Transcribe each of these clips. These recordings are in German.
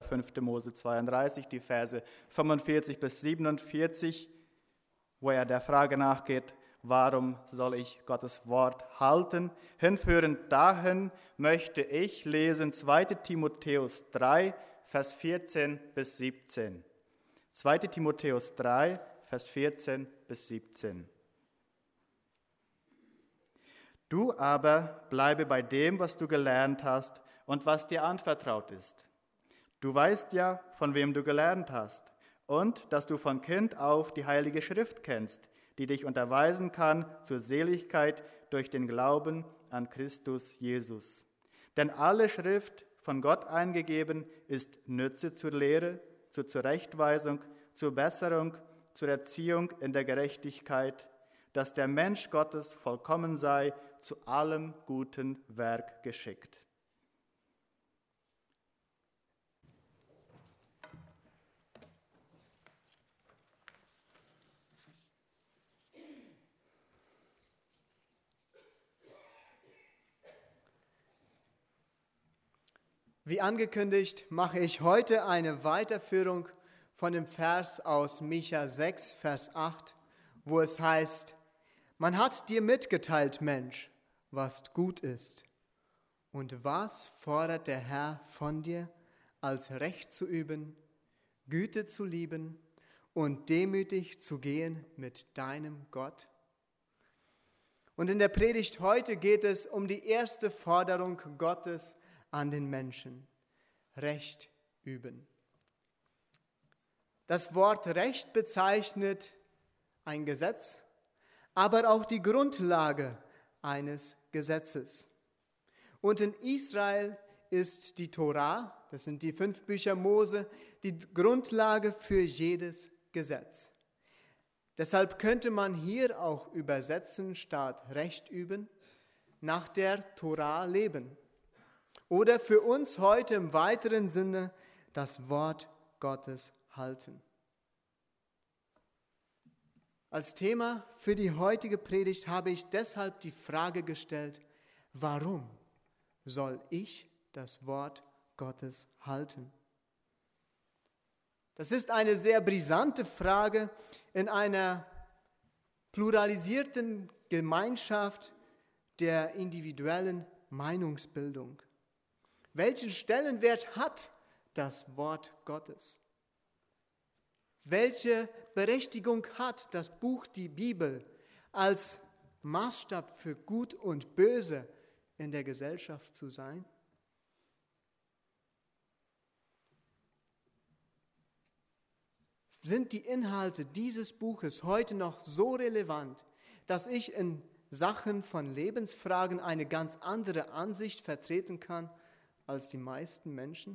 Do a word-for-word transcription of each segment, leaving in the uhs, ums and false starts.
fünfte Mose zweiunddreißig, die Verse fünfundvierzig bis siebenundvierzig, wo er der Frage nachgeht, warum soll ich Gottes Wort halten? Hinführend dahin möchte ich lesen zweite Timotheus drei, Vers vierzehn bis siebzehn. zweite Timotheus drei, Vers vierzehn bis siebzehn. Du aber bleibe bei dem, was du gelernt hast und was dir anvertraut ist. Du weißt ja, von wem du gelernt hast und dass du von Kind auf die Heilige Schrift kennst, die dich unterweisen kann zur Seligkeit durch den Glauben an Christus Jesus. Denn alle Schrift, von Gott eingegeben, ist Nütze zur Lehre, zur Zurechtweisung, zur Besserung, zur Erziehung in der Gerechtigkeit, dass der Mensch Gottes vollkommen sei, zu allem guten Werk geschickt. Wie angekündigt, mache ich heute eine Weiterführung von dem Vers aus Micha sechs, Vers acht, wo es heißt: Man hat dir mitgeteilt, Mensch, was gut ist. Und was fordert der Herr von dir, als Recht zu üben, Güte zu lieben und demütig zu gehen mit deinem Gott? Und in der Predigt heute geht es um die erste Forderung Gottes an den Menschen: Recht üben. Das Wort Recht bezeichnet ein Gesetz, aber auch die Grundlage eines Gesetzes. Und in Israel ist die Tora, das sind die fünf Bücher Mose, die Grundlage für jedes Gesetz. Deshalb könnte man hier auch übersetzen, statt Recht üben, nach der Tora leben. Oder für uns heute im weiteren Sinne das Wort Gottes halten. Als Thema für die heutige Predigt habe ich deshalb die Frage gestellt: Warum soll ich das Wort Gottes halten? Das ist eine sehr brisante Frage in einer pluralisierten Gemeinschaft der individuellen Meinungsbildung. Welchen Stellenwert hat das Wort Gottes? Welche Berechtigung hat das Buch, die Bibel, als Maßstab für Gut und Böse in der Gesellschaft zu sein? Sind die Inhalte dieses Buches heute noch so relevant, dass ich in Sachen von Lebensfragen eine ganz andere Ansicht vertreten kann als die meisten Menschen?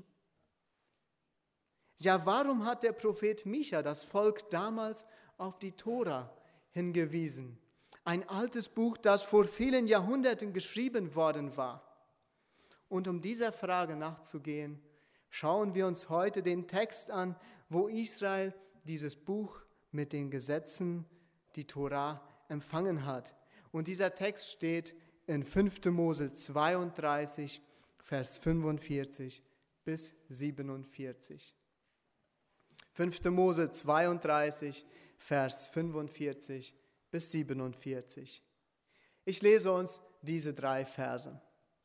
Ja, warum hat der Prophet Micha das Volk damals auf die Tora hingewiesen? Ein altes Buch, das vor vielen Jahrhunderten geschrieben worden war. Und um dieser Frage nachzugehen, schauen wir uns heute den Text an, wo Israel dieses Buch mit den Gesetzen, die Tora, empfangen hat. Und dieser Text steht in fünfte Mose zweiunddreißig, Vers fünfundvierzig bis siebenundvierzig. fünfte Mose zweiunddreißig, Vers fünfundvierzig bis siebenundvierzig. Ich lese uns diese drei Verse.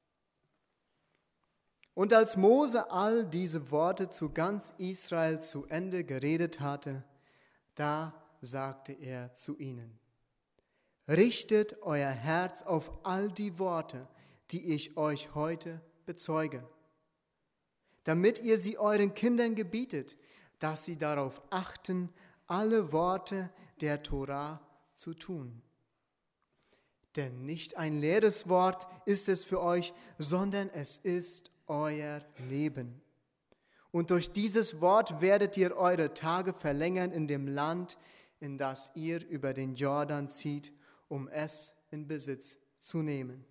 Und als Mose all diese Worte zu ganz Israel zu Ende geredet hatte, da sagte er zu ihnen: Richtet euer Herz auf all die Worte, die ich euch heute bezeuge, damit ihr sie euren Kindern gebietet, dass sie darauf achten, alle Worte der Tora zu tun. Denn nicht ein leeres Wort ist es für euch, sondern es ist euer Leben. Und durch dieses Wort werdet ihr eure Tage verlängern in dem Land, in das ihr über den Jordan zieht, um es in Besitz zu nehmen.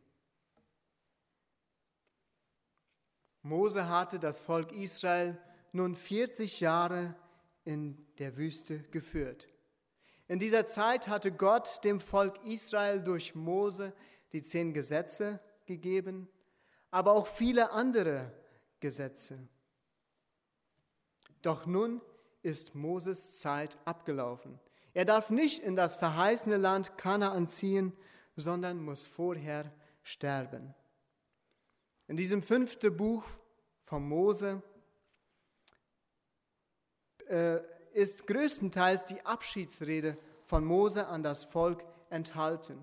Mose hatte das Volk Israel nun vierzig Jahre in der Wüste geführt. In dieser Zeit hatte Gott dem Volk Israel durch Mose die zehn Gesetze gegeben, aber auch viele andere Gesetze. Doch nun ist Moses Zeit abgelaufen. Er darf nicht in das verheißene Land Kanaan ziehen, sondern muss vorher sterben. In diesem fünften Buch von Mose äh, ist größtenteils die Abschiedsrede von Mose an das Volk enthalten.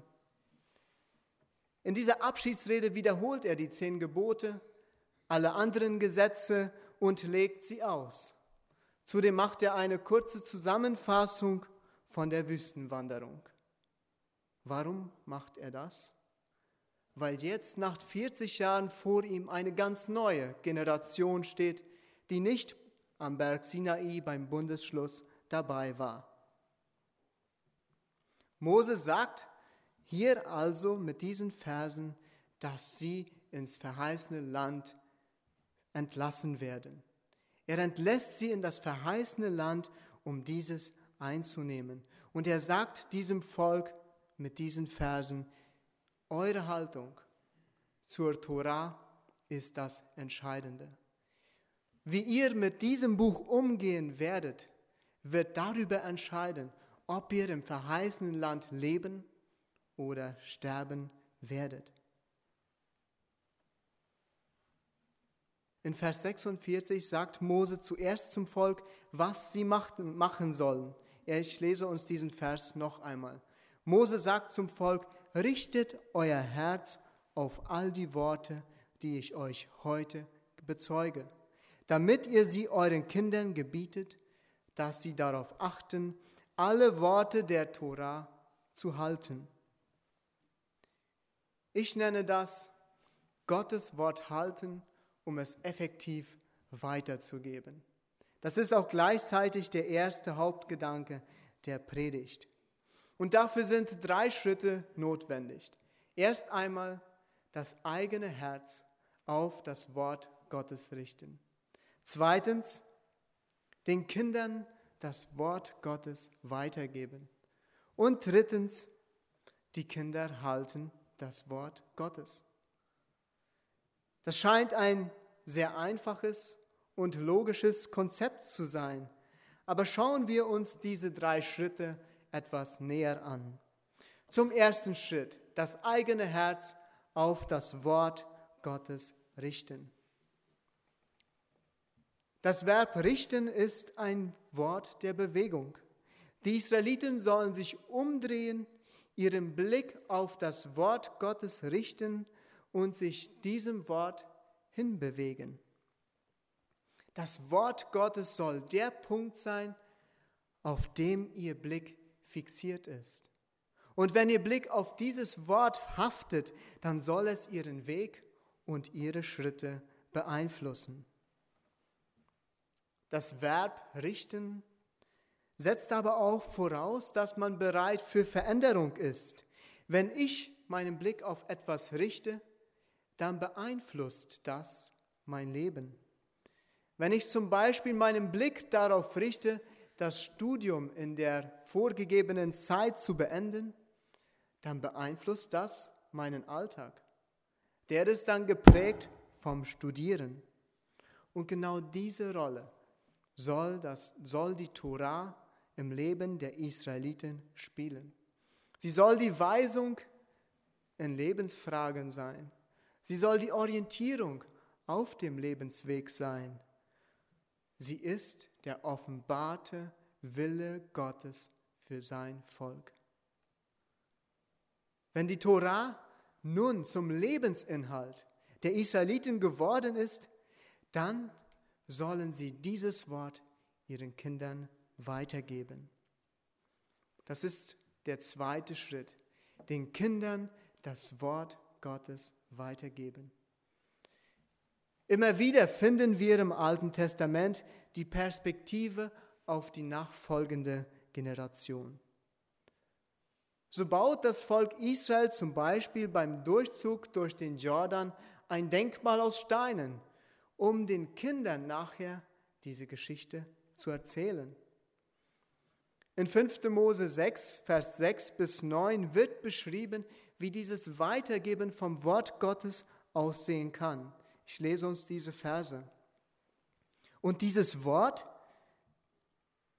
In dieser Abschiedsrede wiederholt er die zehn Gebote, alle anderen Gesetze und legt sie aus. Zudem macht er eine kurze Zusammenfassung von der Wüstenwanderung. Warum macht er das? Weil jetzt nach vierzig Jahren vor ihm eine ganz neue Generation steht, die nicht am Berg Sinai beim Bundesschluss dabei war. Mose sagt hier also mit diesen Versen, dass sie ins verheißene Land entlassen werden. Er entlässt sie in das verheißene Land, um dieses einzunehmen. Und er sagt diesem Volk mit diesen Versen, eure Haltung zur Tora ist das Entscheidende. Wie ihr mit diesem Buch umgehen werdet, wird darüber entscheiden, ob ihr im verheißenen Land leben oder sterben werdet. In Vers sechsundvierzig sagt Mose zuerst zum Volk, was sie machen sollen. Ich lese uns diesen Vers noch einmal. Mose sagt zum Volk, richtet euer Herz auf all die Worte, die ich euch heute bezeuge, damit ihr sie euren Kindern gebietet, dass sie darauf achten, alle Worte der Tora zu halten. Ich nenne das Gottes Wort halten, um es effektiv weiterzugeben. Das ist auch gleichzeitig der erste Hauptgedanke der Predigt. Und dafür sind drei Schritte notwendig. Erst einmal das eigene Herz auf das Wort Gottes richten. Zweitens, den Kindern das Wort Gottes weitergeben. Und drittens, die Kinder halten das Wort Gottes. Das scheint ein sehr einfaches und logisches Konzept zu sein. Aber schauen wir uns diese drei Schritte etwas näher an. Zum ersten Schritt, das eigene Herz auf das Wort Gottes richten. Das Verb richten ist ein Wort der Bewegung. Die Israeliten sollen sich umdrehen, ihren Blick auf das Wort Gottes richten und sich diesem Wort hinbewegen. Das Wort Gottes soll der Punkt sein, auf dem ihr Blick fixiert ist. Und wenn ihr Blick auf dieses Wort haftet, dann soll es ihren Weg und ihre Schritte beeinflussen. Das Verb richten setzt aber auch voraus, dass man bereit für Veränderung ist. Wenn ich meinen Blick auf etwas richte, dann beeinflusst das mein Leben. Wenn ich zum Beispiel meinen Blick darauf richte, das Studium in der vorgegebenen Zeit zu beenden, dann beeinflusst das meinen Alltag. Der ist dann geprägt vom Studieren. Und genau diese Rolle soll, das, soll die Tora im Leben der Israeliten spielen. Sie soll die Weisung in Lebensfragen sein. Sie soll die Orientierung auf dem Lebensweg sein. Sie ist der offenbarte Wille Gottes für sein Volk. Wenn die Tora nun zum Lebensinhalt der Israeliten geworden ist, dann sollen sie dieses Wort ihren Kindern weitergeben. Das ist der zweite Schritt, den Kindern das Wort Gottes weitergeben. Immer wieder finden wir im Alten Testament die Perspektive auf die nachfolgende Generation. So baut das Volk Israel zum Beispiel beim Durchzug durch den Jordan ein Denkmal aus Steinen, um den Kindern nachher diese Geschichte zu erzählen. In fünfter Mose sechs, Vers sechs bis neun wird beschrieben, wie dieses Weitergeben vom Wort Gottes aussehen kann. Ich lese uns diese Verse. Und dieses Wort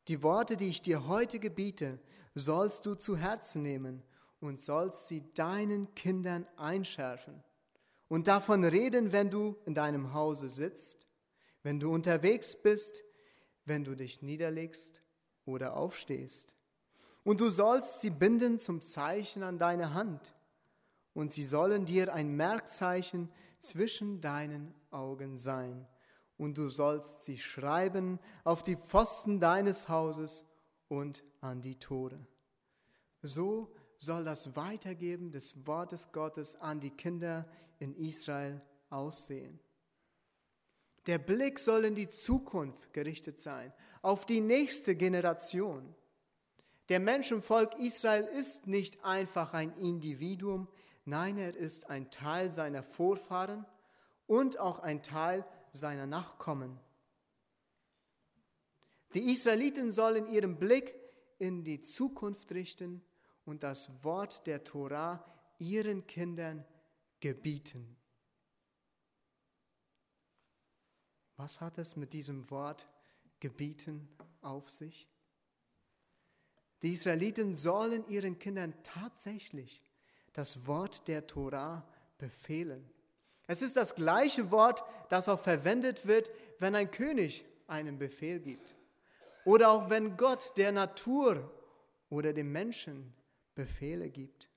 Die Worte, die ich dir heute gebiete, sollst du zu Herzen nehmen und sollst sie deinen Kindern einschärfen und davon reden, wenn du in deinem Hause sitzt, wenn du unterwegs bist, wenn du dich niederlegst oder aufstehst. Und du sollst sie binden zum Zeichen an deine Hand, und sie sollen dir ein Merkzeichen zwischen deinen Augen sein. Und du sollst sie schreiben auf die Pfosten deines Hauses und an die Tore. So soll das Weitergeben des Wortes Gottes an die Kinder in Israel aussehen. Der Blick soll in die Zukunft gerichtet sein, auf die nächste Generation. Der Mensch im Volk Israel ist nicht einfach ein Individuum, nein, er ist ein Teil seiner Vorfahren und auch ein Teil seiner Nachkommen. Die Israeliten sollen ihren Blick in die Zukunft richten und das Wort der Tora ihren Kindern gebieten. Was hat es mit diesem Wort gebieten auf sich? Die Israeliten sollen ihren Kindern tatsächlich das Wort der Tora befehlen. Es ist das gleiche Wort, das auch verwendet wird, wenn ein König einen Befehl gibt. Oder auch wenn Gott der Natur oder dem Menschen Befehle gibt.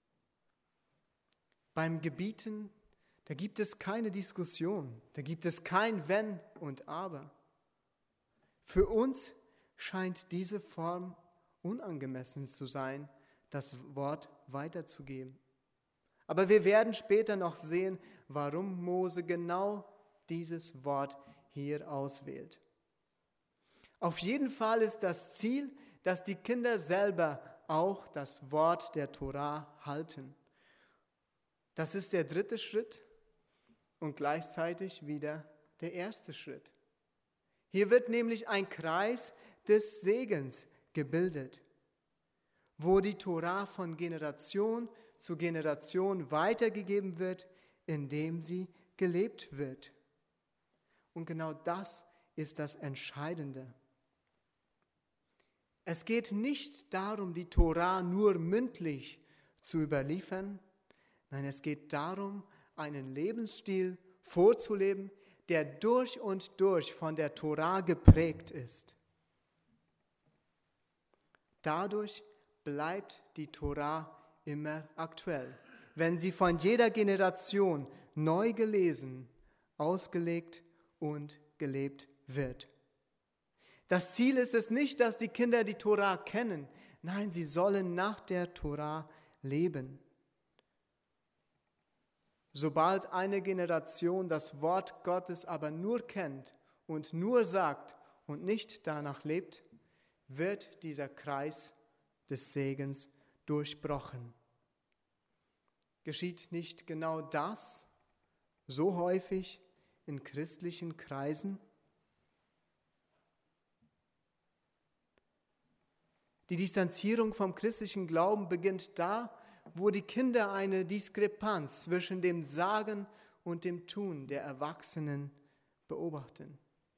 Beim Gebieten, da gibt es keine Diskussion, da gibt es kein Wenn und Aber. Für uns scheint diese Form unangemessen zu sein, das Wort weiterzugeben. Aber wir werden später noch sehen, warum Mose genau dieses Wort hier auswählt. Auf jeden Fall ist das Ziel, dass die Kinder selber auch das Wort der Tora halten. Das ist der dritte Schritt und gleichzeitig wieder der erste Schritt. Hier wird nämlich ein Kreis des Segens gebildet, wo die Tora von Generation zu Generation weitergegeben wird, indem sie gelebt wird. Und genau das ist das Entscheidende. Es geht nicht darum, die Tora nur mündlich zu überliefern. Nein, es geht darum, einen Lebensstil vorzuleben, der durch und durch von der Tora geprägt ist. Dadurch bleibt die Tora immer aktuell, wenn sie von jeder Generation neu gelesen, ausgelegt und gelebt wird. Das Ziel ist es nicht, dass die Kinder die Tora kennen. Nein, sie sollen nach der Tora leben. Sobald eine Generation das Wort Gottes aber nur kennt und nur sagt und nicht danach lebt, wird dieser Kreis des Segens durchbrochen. Geschieht nicht genau das so häufig in christlichen Kreisen? Die Distanzierung vom christlichen Glauben beginnt da, wo die Kinder eine Diskrepanz zwischen dem Sagen und dem Tun der Erwachsenen beobachten.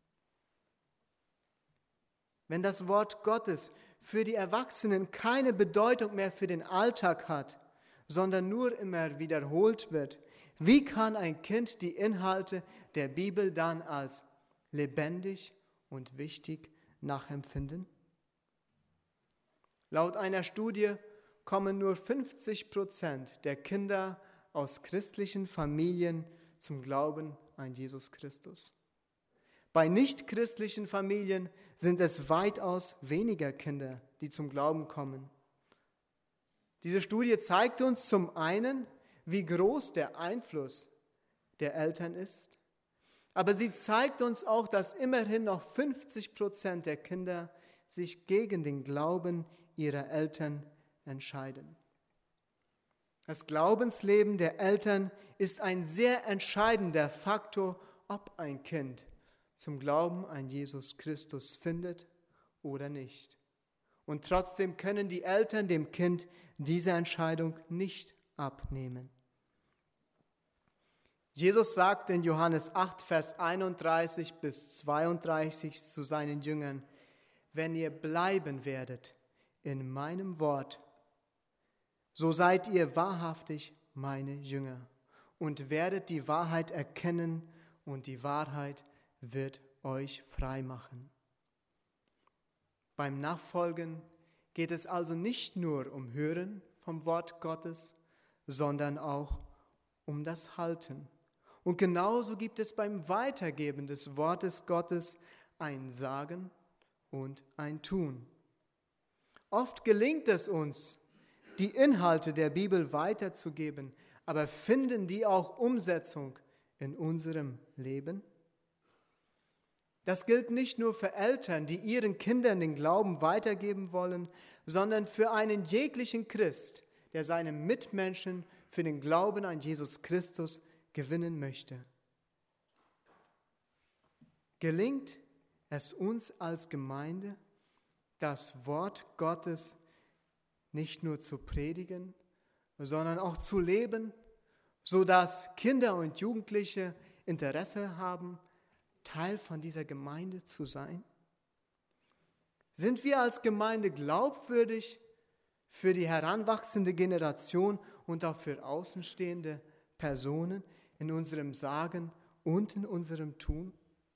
Wenn das Wort Gottes für die Erwachsenen keine Bedeutung mehr für den Alltag hat, sondern nur immer wiederholt wird, wie kann ein Kind die Inhalte der Bibel dann als lebendig und wichtig nachempfinden? Laut einer Studie kommen nur fünfzig Prozent der Kinder aus christlichen Familien zum Glauben an Jesus Christus. Bei nichtchristlichen Familien sind es weitaus weniger Kinder, die zum Glauben kommen. Diese Studie zeigt uns zum einen, wie groß der Einfluss der Eltern ist, aber sie zeigt uns auch, dass immerhin noch fünfzig Prozent der Kinder sich gegen den Glauben ihrer Eltern entscheiden. Das Glaubensleben der Eltern ist ein sehr entscheidender Faktor, ob ein Kind zum Glauben an Jesus Christus findet oder nicht. Und trotzdem können die Eltern dem Kind diese Entscheidung nicht abnehmen. Jesus sagt in Johannes acht, Vers einunddreißig bis zweiunddreißig zu seinen Jüngern: wenn ihr bleiben werdet in meinem Wort, so seid ihr wahrhaftig meine Jünger und werdet die Wahrheit erkennen und die Wahrheit wird euch frei machen. Beim Nachfolgen geht es also nicht nur um Hören vom Wort Gottes, sondern auch um das Halten. Und genauso gibt es beim Weitergeben des Wortes Gottes ein Sagen und ein Tun. Oft gelingt es uns, die Inhalte der Bibel weiterzugeben, aber finden die auch Umsetzung in unserem Leben? Das gilt nicht nur für Eltern, die ihren Kindern den Glauben weitergeben wollen, sondern für einen jeglichen Christ, der seine Mitmenschen für den Glauben an Jesus Christus gewinnen möchte. Gelingt es uns als Gemeinde, das Wort Gottes nicht nur zu predigen, sondern auch zu leben, sodass Kinder und Jugendliche Interesse haben, Teil von dieser Gemeinde zu sein? Sind wir als Gemeinde glaubwürdig für die heranwachsende Generation und auch für außenstehende Personen in unserem Sagen und in unserem Tun?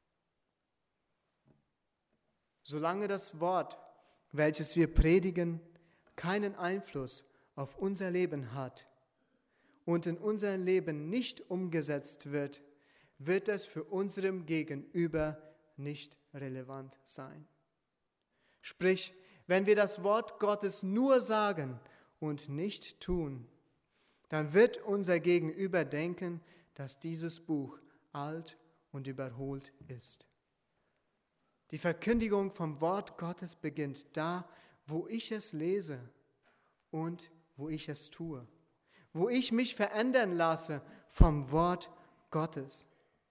Solange das Wort, welches wir predigen, keinen Einfluss auf unser Leben hat und in unser Leben nicht umgesetzt wird, wird es für unserem Gegenüber nicht relevant sein. Sprich, wenn wir das Wort Gottes nur sagen und nicht tun, dann wird unser Gegenüber denken, dass dieses Buch alt und überholt ist. Die Verkündigung vom Wort Gottes beginnt da, wo ich es lese und wo ich es tue, wo ich mich verändern lasse vom Wort Gottes.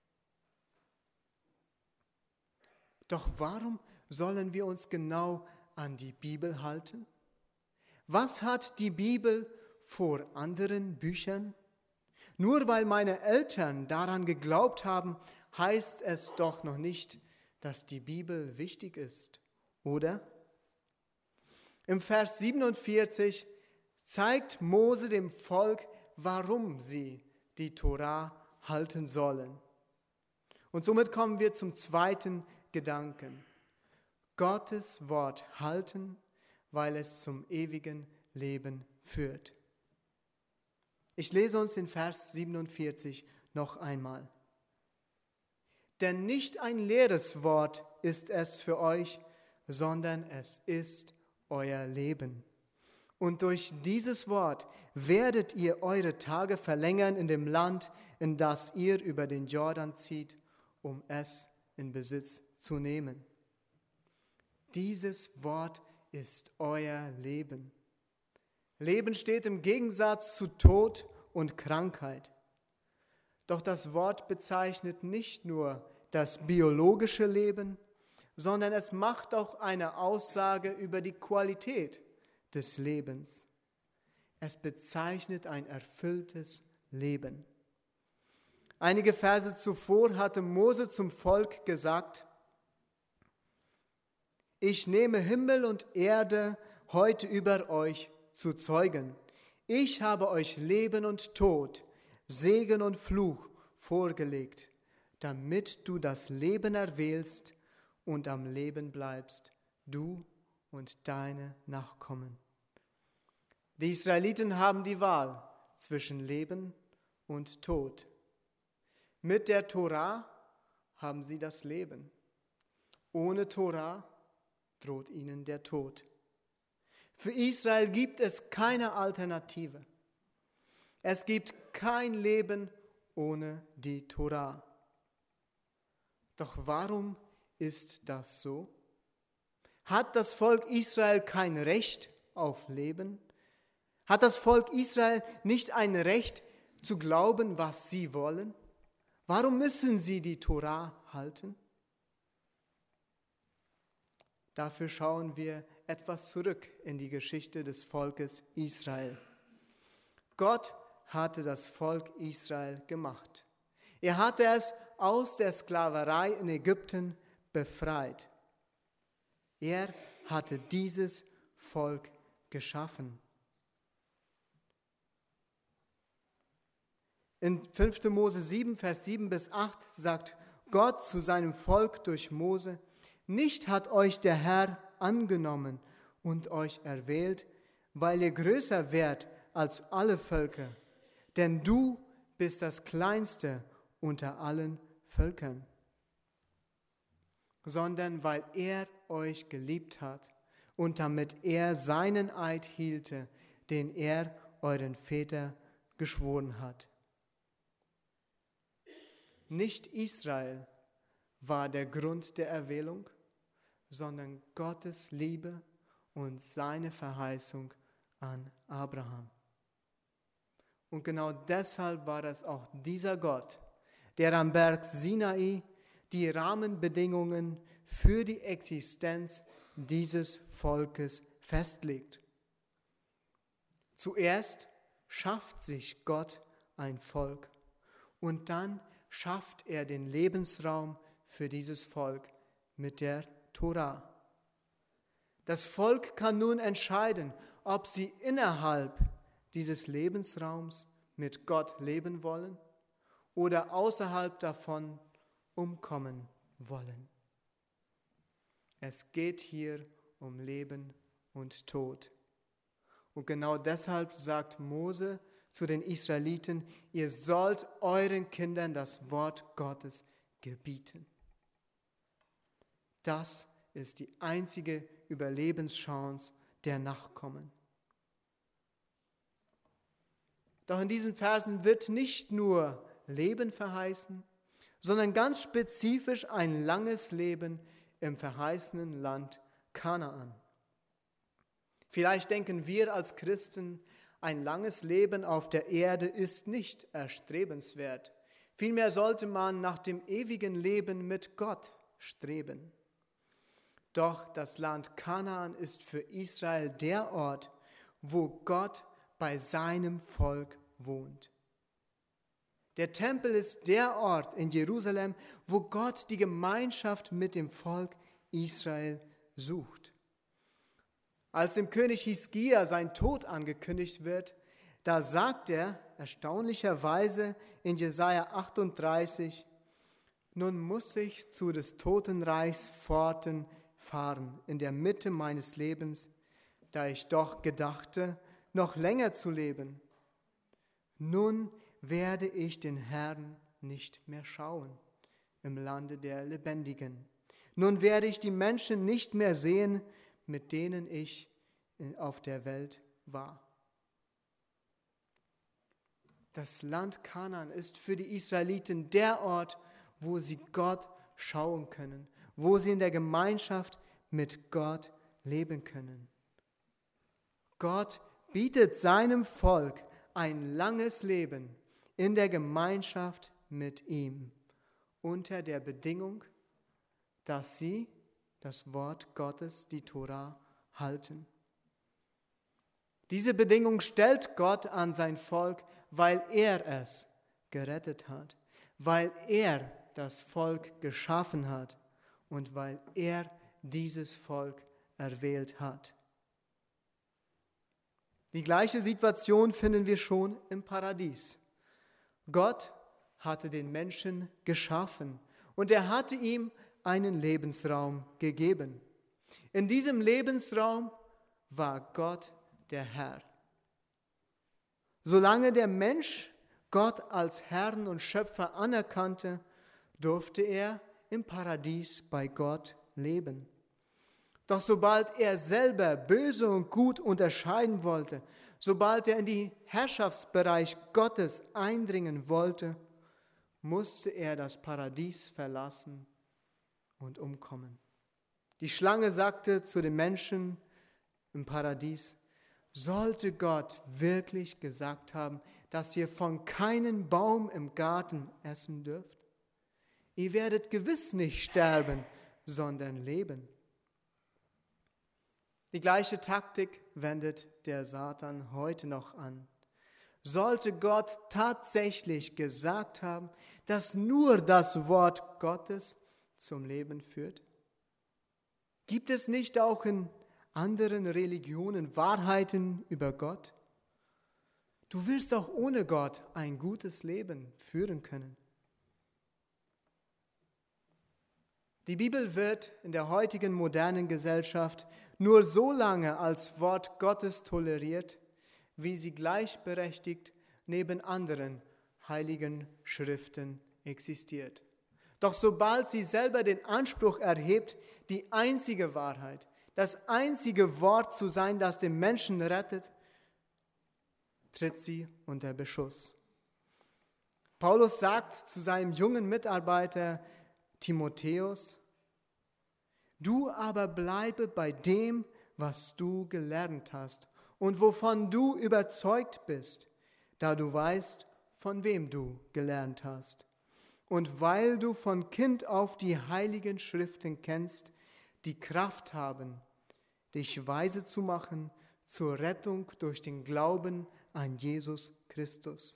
Doch warum sollen wir uns genau an die Bibel halten? Was hat die Bibel vor anderen Büchern? Nur weil meine Eltern daran geglaubt haben, heißt es doch noch nicht, dass die Bibel wichtig ist, oder? Im Vers siebenundvierzig zeigt Mose dem Volk, warum sie die Tora halten sollen. Und somit kommen wir zum zweiten Gedanken. Gottes Wort halten, weil es zum ewigen Leben führt. Ich lese uns den Vers siebenundvierzig noch einmal. Denn nicht ein leeres Wort ist es für euch, sondern es ist euer Leben. Und durch dieses Wort werdet ihr eure Tage verlängern in dem Land, in das ihr über den Jordan zieht, um es in Besitz zu nehmen. Dieses Wort ist euer Leben. Leben steht im Gegensatz zu Tod und Krankheit. Doch das Wort bezeichnet nicht nur das biologische Leben, sondern es macht auch eine Aussage über die Qualität des Lebens. Es bezeichnet ein erfülltes Leben. Einige Verse zuvor hatte Mose zum Volk gesagt: Ich nehme Himmel und Erde heute über euch zu Zeugen. Ich habe euch Leben und Tod, Segen und Fluch vorgelegt, damit du das Leben erwählst und am Leben bleibst, du und deine Nachkommen. Die Israeliten haben die Wahl zwischen Leben und Tod. Mit der Tora haben sie das Leben. Ohne Tora droht ihnen der Tod. Für Israel gibt es keine Alternative. Es gibt kein Leben ohne die Tora. Doch warum ist das so? Hat das Volk Israel kein Recht auf Leben? Hat das Volk Israel nicht ein Recht zu glauben, was sie wollen? Warum müssen sie die Tora halten? Dafür schauen wir etwas zurück in die Geschichte des Volkes Israel. Gott hatte das Volk Israel gemacht. Er hatte es aus der Sklaverei in Ägypten befreit. Er hatte dieses Volk geschaffen. In fünfter Mose sieben, Vers sieben bis acht sagt Gott zu seinem Volk durch Mose: Nicht hat euch der Herr angenommen und euch erwählt, weil ihr größer wärt als alle Völker, denn du bist das Kleinste unter allen Völkern, sondern weil er euch geliebt hat und damit er seinen Eid hielte, den er euren Vätern geschworen hat. Nicht Israel war der Grund der Erwählung, sondern Gottes Liebe und seine Verheißung an Abraham. Und genau deshalb war es auch dieser Gott, der am Berg Sinai die Rahmenbedingungen für die Existenz dieses Volkes festlegt. Zuerst schafft sich Gott ein Volk und dann schafft er den Lebensraum für dieses Volk mit der Tora. Das Volk kann nun entscheiden, ob sie innerhalb dieses Lebensraums mit Gott leben wollen oder außerhalb davon umkommen wollen. Es geht hier um Leben und Tod. Und genau deshalb sagt Mose zu den Israeliten: Ihr sollt euren Kindern das Wort Gottes gebieten. Das ist die einzige Überlebenschance der Nachkommen. Doch in diesen Versen wird nicht nur Leben verheißen, sondern ganz spezifisch ein langes Leben im verheißenen Land Kanaan. Vielleicht denken wir als Christen, ein langes Leben auf der Erde ist nicht erstrebenswert. Vielmehr sollte man nach dem ewigen Leben mit Gott streben. Doch das Land Kanaan ist für Israel der Ort, wo Gott bei seinem Volk wohnt. Der Tempel ist der Ort in Jerusalem, wo Gott die Gemeinschaft mit dem Volk Israel sucht. Als dem König Hiskia sein Tod angekündigt wird, da sagt er erstaunlicherweise in Jesaja achtunddreißig: Nun muss ich zu des Totenreichs Pforten fahren, in der Mitte meines Lebens, da ich doch gedachte, noch länger zu leben. Nun werde ich den Herrn nicht mehr schauen im Lande der Lebendigen. Nun werde ich die Menschen nicht mehr sehen, mit denen ich auf der Welt war. Das Land Kanaan ist für die Israeliten der Ort, wo sie Gott schauen können, wo sie in der Gemeinschaft mit Gott leben können. Gott bietet seinem Volk ein langes Leben in der Gemeinschaft mit ihm, unter der Bedingung, dass sie das Wort Gottes, die Tora, halten. Diese Bedingung stellt Gott an sein Volk, weil er es gerettet hat, weil er das Volk geschaffen hat und weil er dieses Volk erwählt hat. Die gleiche Situation finden wir schon im Paradies. Gott hatte den Menschen geschaffen und er hatte ihm einen Lebensraum gegeben. In diesem Lebensraum war Gott der Herr. Solange der Mensch Gott als Herrn und Schöpfer anerkannte, durfte er im Paradies bei Gott leben. Doch sobald er selber böse und gut unterscheiden wollte, sobald er in den Herrschaftsbereich Gottes eindringen wollte, musste er das Paradies verlassen und umkommen. Die Schlange sagte zu den Menschen im Paradies: Sollte Gott wirklich gesagt haben, dass ihr von keinem Baum im Garten essen dürft? Ihr werdet gewiss nicht sterben, sondern leben. Die gleiche Taktik wendet der Satan heute noch an. Sollte Gott tatsächlich gesagt haben, dass nur das Wort Gottes zum Leben führt? Gibt es nicht auch in anderen Religionen Wahrheiten über Gott? Du wirst auch ohne Gott ein gutes Leben führen können. Die Bibel wird in der heutigen modernen Gesellschaft nur so lange als Wort Gottes toleriert, wie sie gleichberechtigt neben anderen heiligen Schriften existiert. Doch sobald sie selber den Anspruch erhebt, die einzige Wahrheit, das einzige Wort zu sein, das den Menschen rettet, tritt sie unter Beschuss. Paulus sagt zu seinem jungen Mitarbeiter Timotheus: Du aber bleibe bei dem, was du gelernt hast und wovon du überzeugt bist, da du weißt, von wem du gelernt hast. Und weil du von Kind auf die heiligen Schriften kennst, die Kraft haben, dich weise zu machen zur Rettung durch den Glauben an Jesus Christus.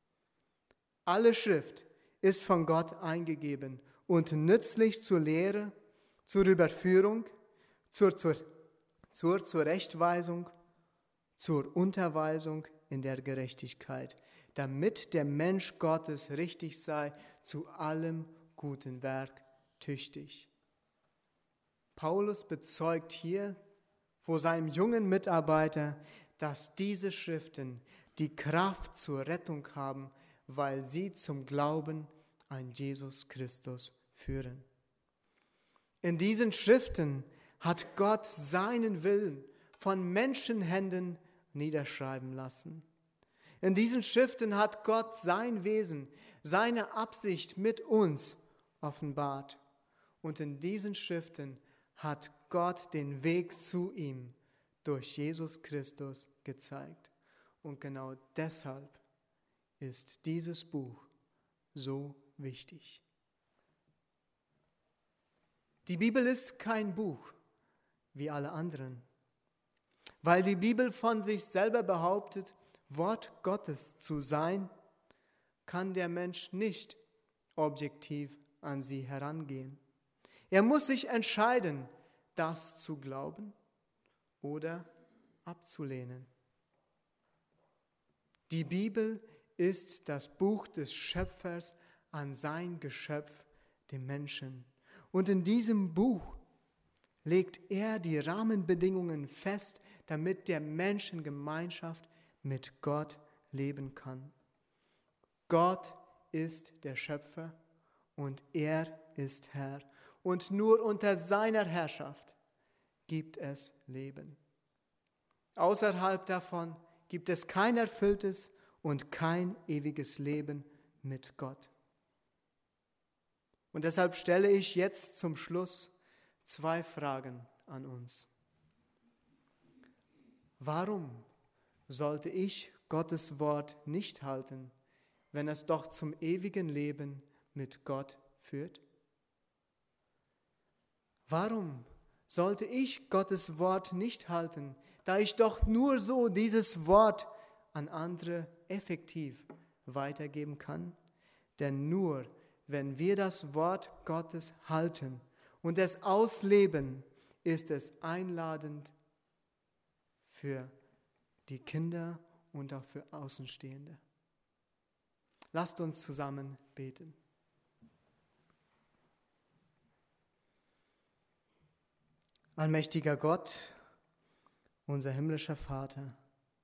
Alle Schrift ist von Gott eingegeben und nützlich zur Lehre, zur Überführung, zur, zur, zur Zurechtweisung, zur Unterweisung in der Gerechtigkeit, damit der Mensch Gottes richtig sei, zu allem guten Werk tüchtig. Paulus bezeugt hier vor seinem jungen Mitarbeiter, dass diese Schriften die Kraft zur Rettung haben, weil sie zum Glauben an Jesus Christus führen. In diesen Schriften hat Gott seinen Willen von Menschenhänden niederschreiben lassen. In diesen Schriften hat Gott sein Wesen, seine Absicht mit uns offenbart. Und in diesen Schriften hat Gott den Weg zu ihm durch Jesus Christus gezeigt. Und genau deshalb ist dieses Buch so wichtig. Die Bibel ist kein Buch wie alle anderen, weil die Bibel von sich selber behauptet, Wort Gottes zu sein, kann der Mensch nicht objektiv an sie herangehen. Er muss sich entscheiden, das zu glauben oder abzulehnen. Die Bibel ist das Buch des Schöpfers an sein Geschöpf, dem Menschen. Und in diesem Buch legt er die Rahmenbedingungen fest, damit der Mensch in Gemeinschaft mit Gott leben kann. Gott ist der Schöpfer und er ist Herr. Und nur unter seiner Herrschaft gibt es Leben. Außerhalb davon gibt es kein erfülltes und kein ewiges Leben mit Gott. Und deshalb stelle ich jetzt zum Schluss zwei Fragen an uns. Warum sollte ich Gottes Wort nicht halten, wenn es doch zum ewigen Leben mit Gott führt? Warum sollte ich Gottes Wort nicht halten, da ich doch nur so dieses Wort an andere effektiv weitergeben kann? Denn nur wenn wir das Wort Gottes halten und es ausleben, ist es einladend für die Kinder und auch für Außenstehende. Lasst uns zusammen beten. Allmächtiger Gott, unser himmlischer Vater,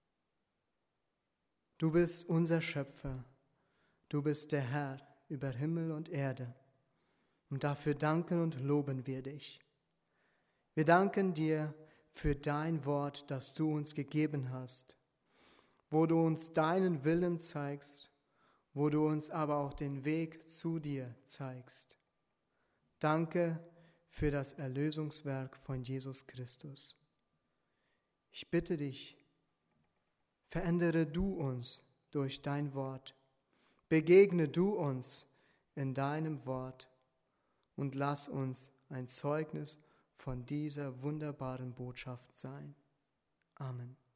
du bist unser Schöpfer, du bist der Herr über Himmel und Erde. Und dafür danken und loben wir dich. Wir danken dir für dein Wort, das du uns gegeben hast, wo du uns deinen Willen zeigst, wo du uns aber auch den Weg zu dir zeigst. Danke für das Erlösungswerk von Jesus Christus. Ich bitte dich, verändere du uns durch dein Wort. Begegne du uns in deinem Wort und lass uns ein Zeugnis von dieser wunderbaren Botschaft sein. Amen.